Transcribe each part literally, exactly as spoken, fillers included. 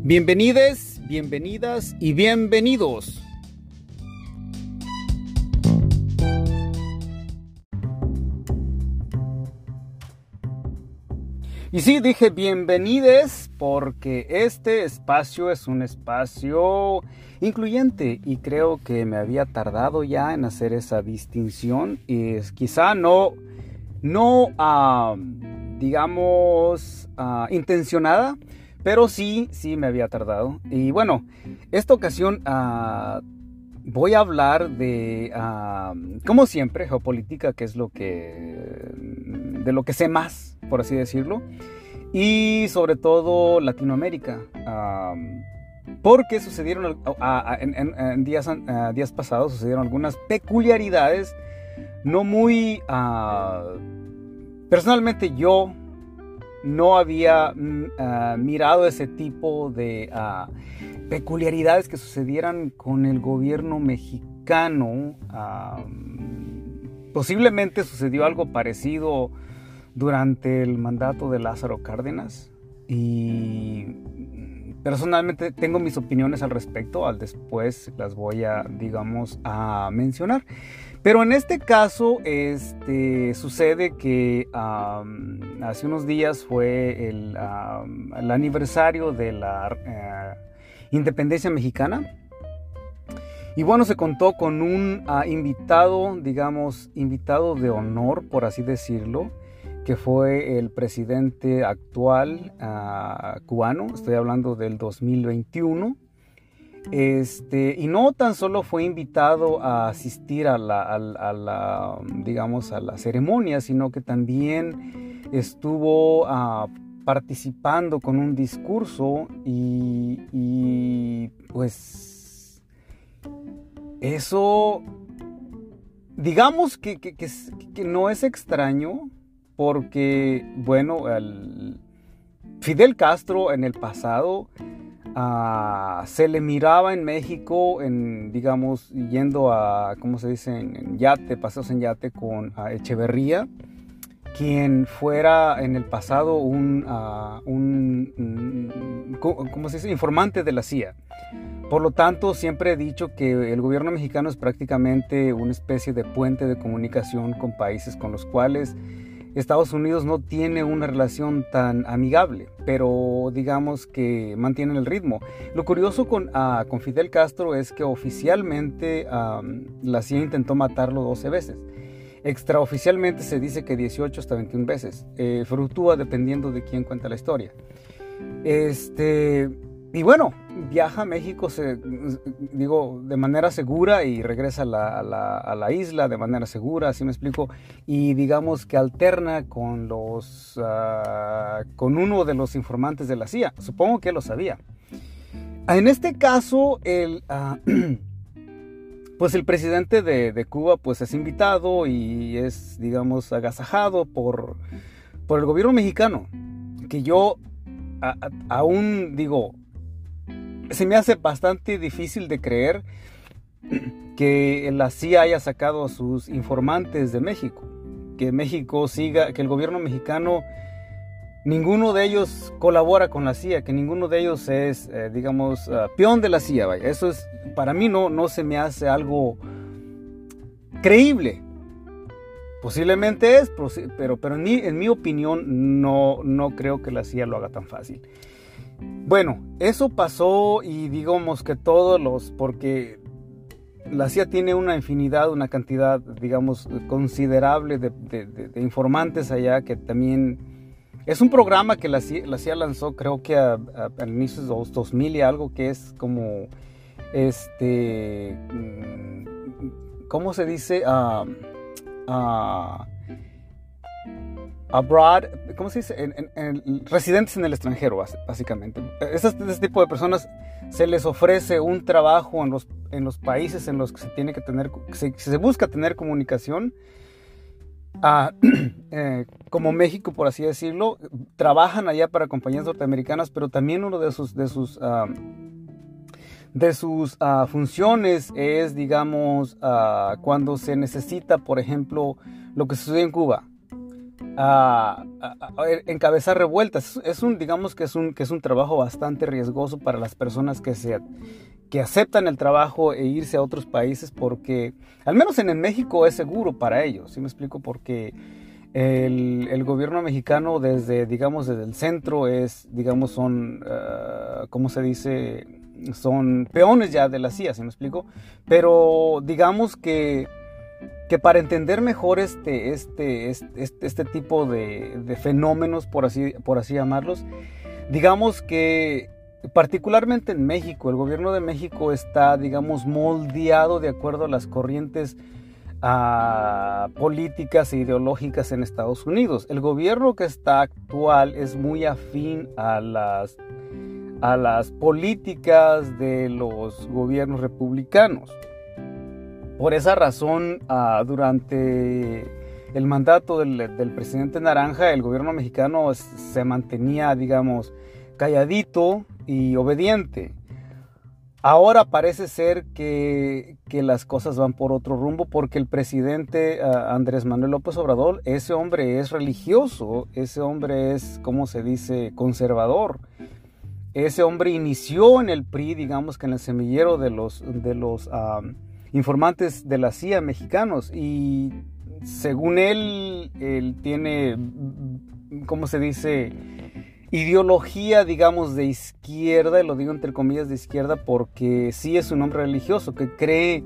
Bienvenides, bienvenidas y bienvenidos. Y sí, dije bienvenides porque este espacio es un espacio incluyente y creo que me había tardado ya en hacer esa distinción y es, quizá no, no uh, digamos, uh, intencionada, pero sí, sí me había tardado. Y bueno, esta ocasión uh, voy a hablar de, uh, como siempre, geopolítica, que es lo que, de lo que sé más, por así decirlo. Y sobre todo Latinoamérica. Uh, porque sucedieron, uh, uh, en, en, en días, uh, días pasados, sucedieron algunas peculiaridades. No muy... Uh, personalmente yo... no había uh, mirado ese tipo de uh, peculiaridades que sucedieran con el gobierno mexicano. Uh, posiblemente sucedió algo parecido durante el mandato de Lázaro Cárdenas y personalmente tengo mis opiniones al respecto. Al después las voy a, digamos, a mencionar. Pero en este caso, este, sucede que um, hace unos días fue el, um, el aniversario de la uh, independencia mexicana. Y bueno, se contó con un uh, invitado, digamos, invitado de honor, por así decirlo, que fue el presidente actual uh, cubano. Estoy hablando del dos mil veintiuno. Este, y no tan solo fue invitado a asistir a la, a, a la, digamos, a la ceremonia, sino que también estuvo uh, participando con un discurso y, y pues eso, digamos que, que, que, que no es extraño porque, bueno, el Fidel Castro en el pasado Uh, se le miraba en México, en, digamos, yendo a, ¿cómo se dice?, en, en yate, paseos en yate con uh, Echeverría, quien fuera en el pasado un, uh, un, un, ¿cómo se dice?, informante de la C I A. Por lo tanto, siempre he dicho que el gobierno mexicano es prácticamente una especie de puente de comunicación con países con los cuales Estados Unidos no tiene una relación tan amigable, pero digamos que mantienen el ritmo. Lo curioso con, uh, con Fidel Castro es que oficialmente um, la C I A intentó matarlo doce veces. Extraoficialmente se dice que dieciocho hasta veintiuna veces. Eh, fluctúa dependiendo de quién cuenta la historia. Este... Y bueno, viaja a México, se, digo, de manera segura y regresa a la, a, la, a la isla de manera segura, así me explico. Y digamos que alterna con, los, uh, con uno de los informantes de la C I A. Supongo que él lo sabía. En este caso, el, uh, pues el presidente de, de Cuba pues es invitado y es, digamos, agasajado por, por el gobierno mexicano. Que yo a, a, aún digo... Se me hace bastante difícil de creer que la C I A haya sacado a sus informantes de México. Que México siga, que el gobierno mexicano, ninguno de ellos colabora con la C I A, que ninguno de ellos es, eh, digamos, uh, peón de la C I A. Vaya. Eso es, para mí no, no se me hace algo creíble. Posiblemente es, pero, pero en, mi, en mi opinión no, no creo que la C I A lo haga tan fácil. Bueno, eso pasó y digamos que todos los, porque la C I A tiene una infinidad, una cantidad, digamos, considerable de, de, de, de informantes allá, que también es un programa que la C I A, la C I A lanzó creo que a, a, a inicios de los dos mil y algo, que es como, este, ¿cómo se dice? Uh, uh, abroad, ¿cómo se dice? En, en, en, residentes en el extranjero, básicamente. Este, este tipo de personas se les ofrece un trabajo en los, en los países en los que se tiene que tener, se, se busca tener comunicación, uh, eh, como México, por así decirlo. Trabajan allá para compañías norteamericanas, pero también uno de sus, de sus, uh, de sus uh, funciones es, digamos, uh, cuando se necesita, por ejemplo, lo que sucede en Cuba. a, a, a encabezar revueltas. Es un, digamos que es un, que es un trabajo bastante riesgoso para las personas que se que aceptan el trabajo e irse a otros países, porque al menos en, en México es seguro para ellos. ¿Sí me explico? Porque el, el gobierno mexicano desde, digamos, desde el centro es, digamos, son, uh, ¿cómo se dice? Son peones ya de la C I A, ¿sí me explico? Pero digamos que, que para entender mejor este, este, este, este tipo de, de fenómenos, por así, por así llamarlos, digamos que particularmente en México, el gobierno de México está, digamos, moldeado de acuerdo a las corrientes uh, políticas e ideológicas en Estados Unidos. El gobierno que está actual es muy afín a las, a las políticas de los gobiernos republicanos. Por esa razón, uh, durante el mandato del, del presidente Naranja, el gobierno mexicano se mantenía, digamos, calladito y obediente. Ahora parece ser que, que las cosas van por otro rumbo, porque el presidente uh, Andrés Manuel López Obrador, ese hombre es religioso, ese hombre es, ¿cómo se dice?, conservador. Ese hombre inició en el P R I, digamos que en el semillero de los, de los um, informantes de la C I A mexicanos, y según él, él tiene, ¿cómo se dice?, ideología, digamos, de izquierda, y lo digo entre comillas de izquierda porque sí es un hombre religioso que cree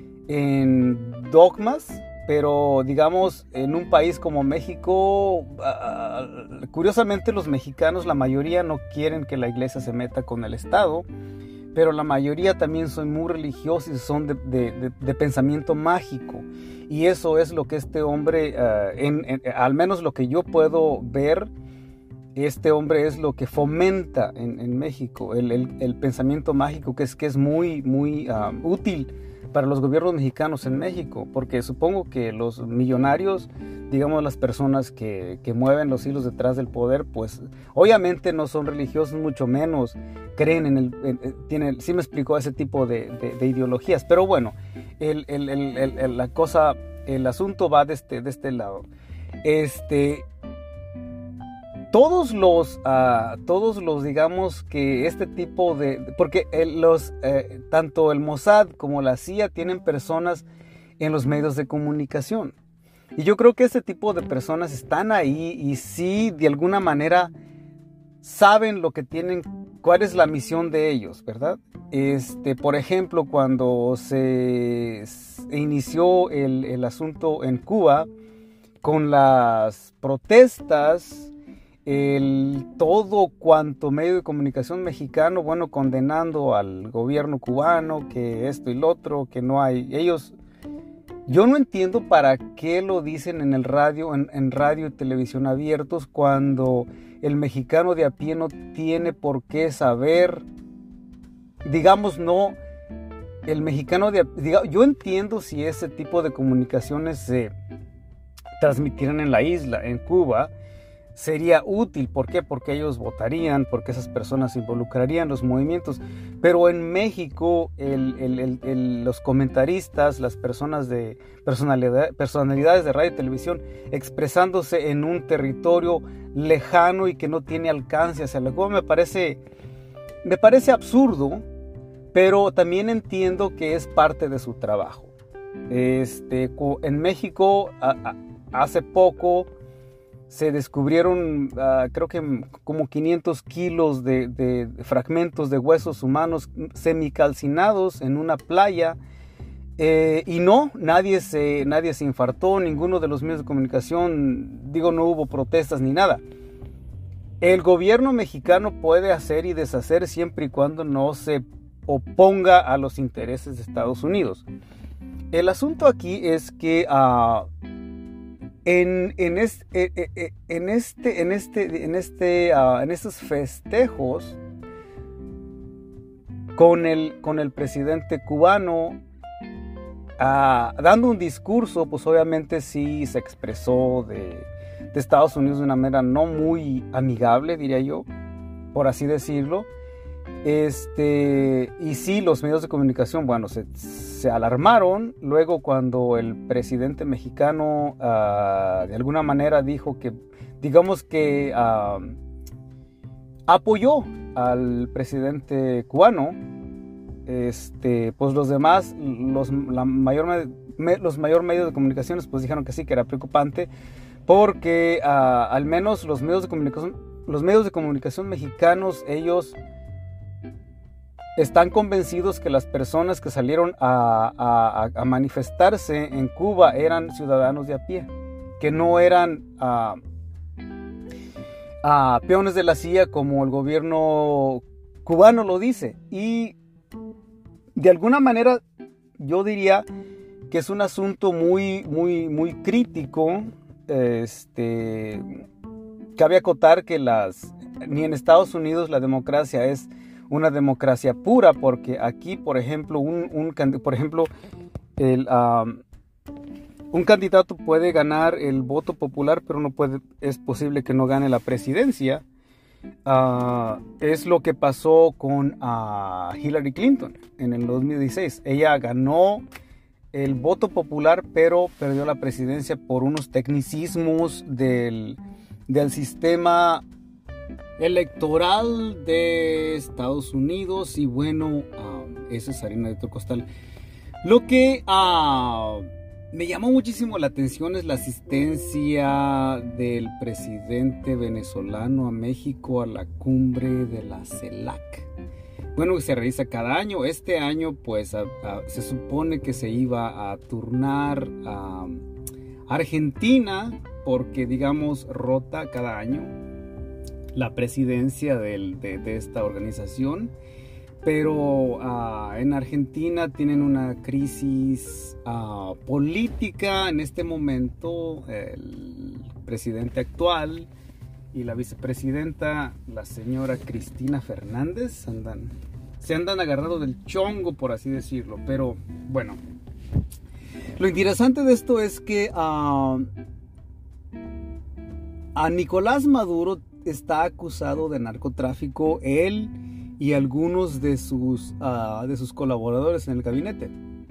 en dogmas, pero digamos en un país como México, uh, curiosamente los mexicanos, la mayoría no quieren que la iglesia se meta con el Estado, pero la mayoría también son muy religiosos y son de, de, de, de pensamiento mágico, y eso es lo que este hombre, uh, en, en, al menos lo que yo puedo ver, este hombre es lo que fomenta en, en México, el, el, el pensamiento mágico, que es, que es muy, muy um, útil para los gobiernos mexicanos en México, porque supongo que los millonarios, digamos las personas que, que mueven los hilos detrás del poder, pues obviamente no son religiosos, mucho menos creen en el, en, en, tienen, sí me explicó ese tipo de, de, de ideologías, pero bueno, el, el, el, el, el, la cosa, el asunto va de este, de este lado. Este... Todos los, uh, todos los, digamos que este tipo de, porque el, los, eh, tanto el Mossad como la C I A tienen personas en los medios de comunicación. Y yo creo que este tipo de personas están ahí y sí, de alguna manera, saben lo que tienen, cuál es la misión de ellos, ¿verdad? Este, por ejemplo, cuando se, se inició el, el asunto en Cuba, con las protestas, el todo cuanto medio de comunicación mexicano, bueno, condenando al gobierno cubano, que esto y lo otro, que no hay, ellos, yo no entiendo para qué lo dicen en el radio, en, en radio y televisión abiertos, cuando el mexicano de a pie no tiene por qué saber, digamos, no, el mexicano de a pie, digamos, yo entiendo si ese tipo de comunicaciones se transmitieran en la isla, en Cuba, sería útil. ¿Por qué? Porque ellos votarían, porque esas personas se involucrarían en los movimientos. Pero en México, el, el, el, el, los comentaristas, las personas de personalidad, personalidades de radio y televisión, expresándose en un territorio lejano y que no tiene alcance hacia la Cuba, me parece, me parece absurdo, pero también entiendo que es parte de su trabajo. Este, en México, a, a, hace poco, se descubrieron, uh, creo que como quinientos kilos de, de fragmentos de huesos humanos semicalcinados en una playa. Eh, y no, nadie se, nadie se infartó, ninguno de los medios de comunicación, digo, no hubo protestas ni nada. El gobierno mexicano puede hacer y deshacer siempre y cuando no se oponga a los intereses de Estados Unidos. El asunto aquí es que... Uh, En, en, es, en, este, en, este, en, este, uh, en estos festejos con el, con el presidente cubano uh, dando un discurso, pues obviamente sí se expresó de, de Estados Unidos de una manera no muy amigable, diría yo, por así decirlo. Este, y sí, los medios de comunicación, bueno, se, se alarmaron luego cuando el presidente mexicano uh, de alguna manera dijo que, digamos que uh, apoyó al presidente cubano. Este, pues los demás, los, la mayor, me, los mayor medios de comunicaciones, pues dijeron que sí, que era preocupante, porque uh, al menos los medios de comunicación, los medios de comunicación mexicanos, ellos están convencidos que las personas que salieron a, a, a manifestarse en Cuba eran ciudadanos de a pie, que no eran uh, uh, peones de la C I A como el gobierno cubano lo dice. Y de alguna manera yo diría que es un asunto muy, muy, muy crítico. Este, cabe acotar que las, ni en Estados Unidos la democracia es una democracia pura, porque aquí, por ejemplo, un, un, por ejemplo el, um, un candidato puede ganar el voto popular, pero no puede, es posible que no gane la presidencia. Uh, es lo que pasó con uh, Hillary Clinton en el dos mil dieciséis. Ella ganó el voto popular, pero perdió la presidencia por unos tecnicismos del, del sistema electoral de Estados Unidos. Y bueno, uh, eso es harina de otro costal. Lo que uh, me llamó muchísimo la atención es la asistencia del presidente venezolano a México a la cumbre de la CELAC. Bueno, que se realiza cada año. Este año pues a, a, se supone que se iba a turnar a Argentina, porque digamos rota cada año la presidencia del, de, de esta organización. Pero uh, en Argentina tienen una crisis uh, política en este momento. El presidente actual y la vicepresidenta, la señora Cristina Fernández, andan, se andan agarrando del chongo, por así decirlo. Pero bueno, lo interesante de esto es que uh, a Nicolás Maduro está acusado de narcotráfico, él y algunos de sus, uh, de sus colaboradores en el gabinete.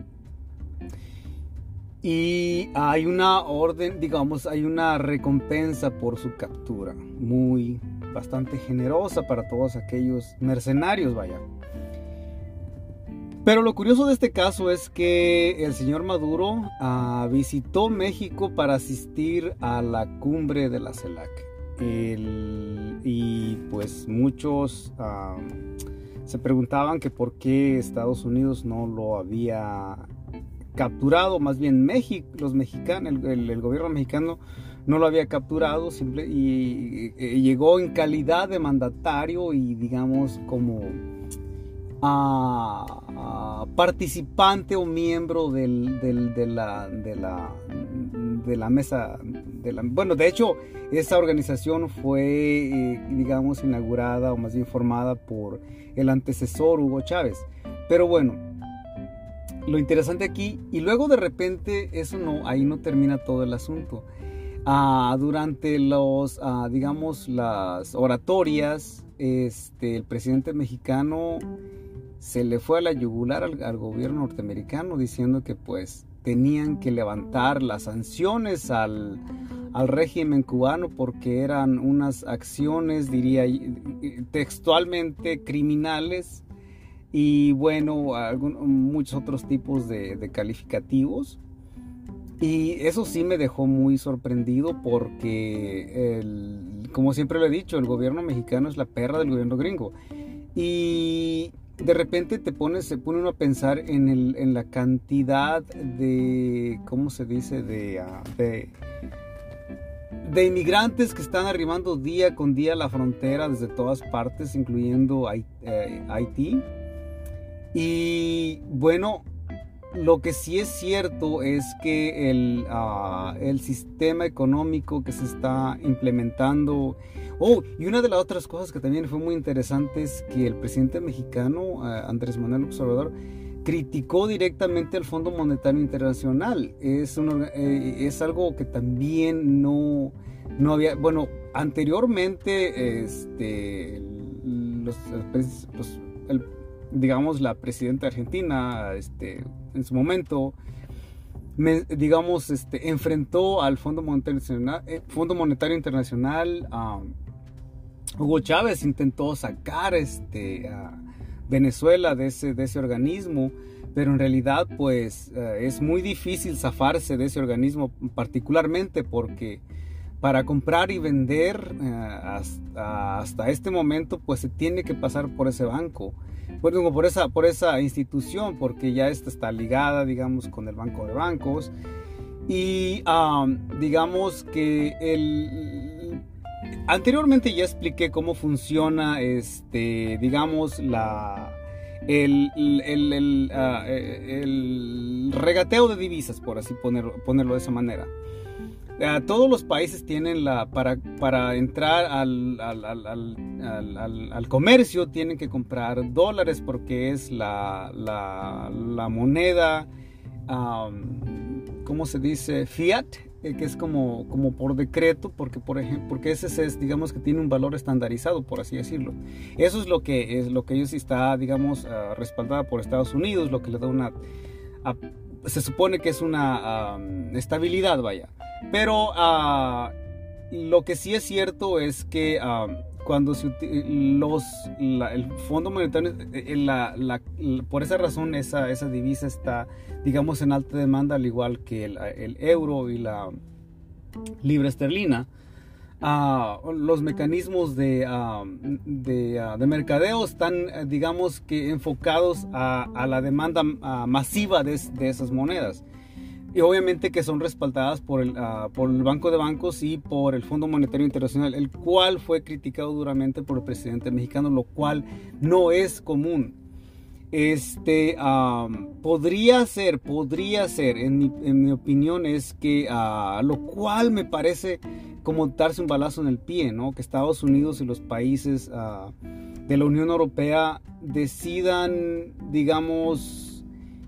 Y hay una orden, digamos, hay una recompensa por su captura, muy, bastante generosa para todos aquellos mercenarios, vaya. Pero lo curioso de este caso es que el señor Maduro uh, visitó México para asistir a la cumbre de la CELAC. El, y pues muchos uh, se preguntaban que por qué Estados Unidos no lo había capturado, más bien México, los mexicanos, el, el, el gobierno mexicano no lo había capturado, simple, y, y, y llegó en calidad de mandatario y digamos como uh, uh, participante o miembro del, del, de, la, de, la, de la mesa, de la, bueno, de hecho esa organización fue, eh, digamos, inaugurada o más bien formada por el antecesor Hugo Chávez. Pero bueno, lo interesante aquí, y luego de repente, eso no, ahí no termina todo el asunto. Ah, durante los, ah, digamos, las oratorias, este, el presidente mexicano se le fue a la yugular al, al gobierno norteamericano diciendo que pues tenían que levantar las sanciones al, al régimen cubano porque eran unas acciones, diría textualmente, criminales. Y bueno, algún, muchos otros tipos de, de calificativos. Y eso sí me dejó muy sorprendido porque, el, como siempre lo he dicho, el gobierno mexicano es la perra del gobierno gringo. Y de repente te pones, se pone uno a pensar en, el, en la cantidad de, ¿cómo se dice? De, uh, de, de inmigrantes que están arribando día con día a la frontera desde todas partes, incluyendo Haití. Y bueno, lo que sí es cierto es que el, uh, el sistema económico que se está implementando... Oh, y una de las otras cosas que también fue muy interesante es que el presidente mexicano, uh, Andrés Manuel López Obrador, criticó directamente al Fondo Monetario Internacional. Es, un, eh, es algo que también no, no había... Bueno, anteriormente este, los, los el, digamos, la presidenta de Argentina, este, en su momento, me, digamos, este, enfrentó al Fondo Monetario Internacional, eh, Fondo Monetario Internacional. Um, Hugo Chávez intentó sacar este, a Venezuela de ese, de ese organismo, pero en realidad pues uh, es muy difícil zafarse de ese organismo, particularmente porque para comprar y vender uh, hasta, hasta este momento pues se tiene que pasar por ese banco, bueno, por esa, por esa institución, porque ya esta está ligada, digamos, con el Banco de Bancos. Y um, digamos que el, anteriormente ya expliqué cómo funciona, este, digamos, la, el, el, el, uh, el regateo de divisas, por así ponerlo, ponerlo de esa manera. Uh, todos los países tienen la, para, para entrar al, al, al, al, al, al comercio tienen que comprar dólares porque es la, la, la moneda, um, ¿cómo se dice? Fiat, eh, que es como, como por decreto, porque por ejemplo, porque ese es, digamos, que tiene un valor estandarizado, por así decirlo. Eso es lo que es lo que ellos está, digamos, uh, respaldada por Estados Unidos, lo que le da una, a, se supone que es una um, estabilidad, vaya. Pero uh, lo que sí es cierto es que uh, cuando se, los, la, el Fondo Monetario, la, la, la, por esa razón esa, esa divisa está, digamos, en alta demanda, al igual que el, el euro y la libra esterlina. Uh, los mecanismos de, uh, de, uh, de mercadeo están, uh, digamos, que enfocados a, a la demanda uh, masiva de, de esas monedas. Y obviamente que son respaldadas por el, uh, por el Banco de Bancos y por el Fondo Monetario Internacional, el cual fue criticado duramente por el presidente mexicano, lo cual no es común. Este, um, podría ser, podría ser, en mi, en mi opinión, es que, uh, lo cual me parece como darse un balazo en el pie, ¿no? Que Estados Unidos y los países uh, de la Unión Europea decidan, digamos,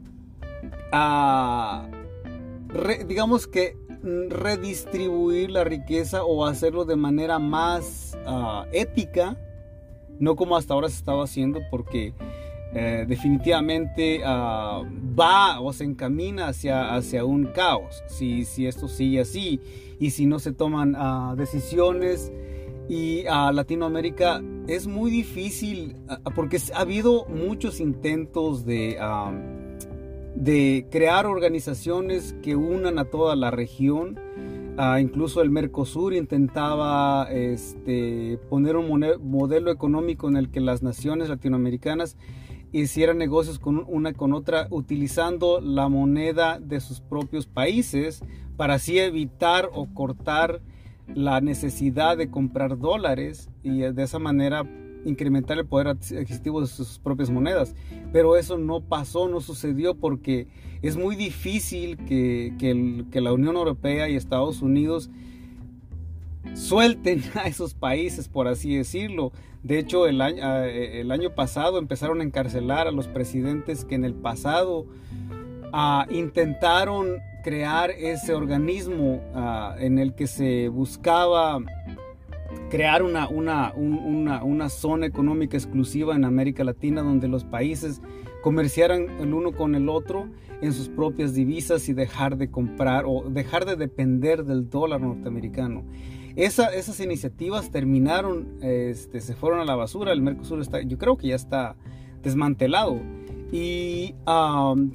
a... Uh, Re, digamos que redistribuir la riqueza o hacerlo de manera más uh, ética, no como hasta ahora se estaba haciendo, porque eh, definitivamente uh, va o se encamina hacia, hacia un caos si, si esto sigue así y si no se toman uh, decisiones. Y a uh, Latinoamérica es muy difícil uh, porque ha habido muchos intentos de... Uh, de crear organizaciones que unan a toda la región. Uh, incluso el Mercosur intentaba este, poner un modelo económico en el que las naciones latinoamericanas hicieran negocios con una con otra utilizando la moneda de sus propios países para así evitar o cortar la necesidad de comprar dólares y de esa manera incrementar el poder adquisitivo de sus propias monedas. Pero eso no pasó, no sucedió, porque es muy difícil que, que, el, que la Unión Europea y Estados Unidos suelten a esos países, por así decirlo. De hecho, el año, el año pasado empezaron a encarcelar a los presidentes que en el pasado uh, intentaron crear ese organismo uh, en el que se buscaba crear una, una, un, una, una zona económica exclusiva en América Latina donde los países comerciaran el uno con el otro en sus propias divisas y dejar de comprar o dejar de depender del dólar norteamericano. Esa, esas iniciativas terminaron, este, se fueron a la basura. El Mercosur está, yo creo que ya está desmantelado. Y um,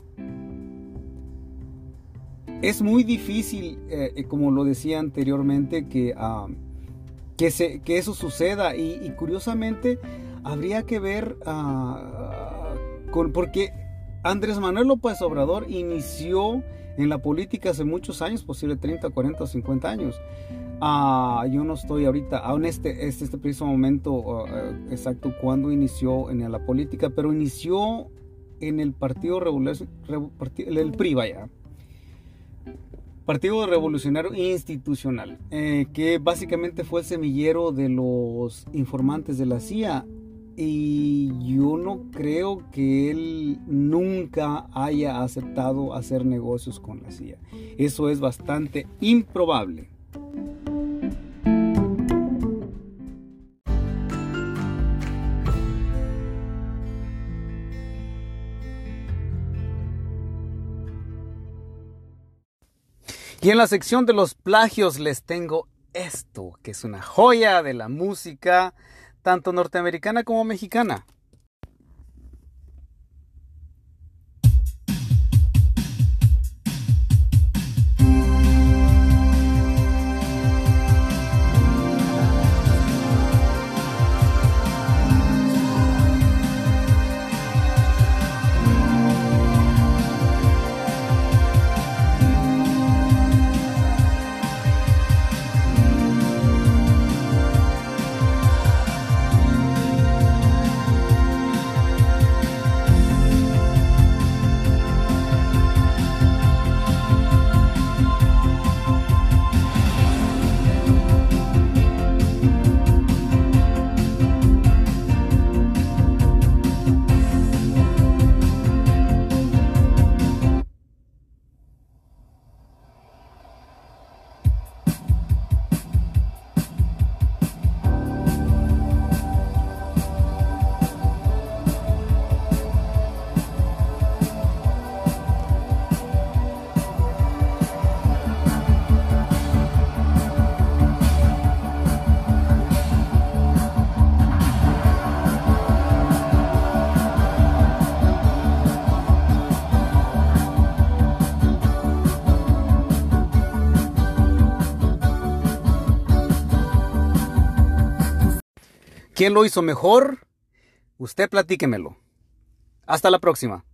es muy difícil, eh, como lo decía anteriormente, que... Um, Que, se, que eso suceda y, y curiosamente habría que ver uh, con, porque Andrés Manuel López Obrador inició en la política hace muchos años, posible treinta, cuarenta o cincuenta años. Uh, yo no estoy ahorita en este, este, este preciso momento uh, exacto cuando inició en la política, pero inició en el Partido Revolucionario, el P R I, vaya. Partido Revolucionario Institucional, eh, que básicamente fue el semillero de los informantes de la C I A, y yo no creo que él nunca haya aceptado hacer negocios con la C I A. Eso es bastante improbable. Y en la sección de los plagios les tengo esto, que es una joya de la música, tanto norteamericana como mexicana. ¿Quién lo hizo mejor? Usted platíquemelo. Hasta la próxima.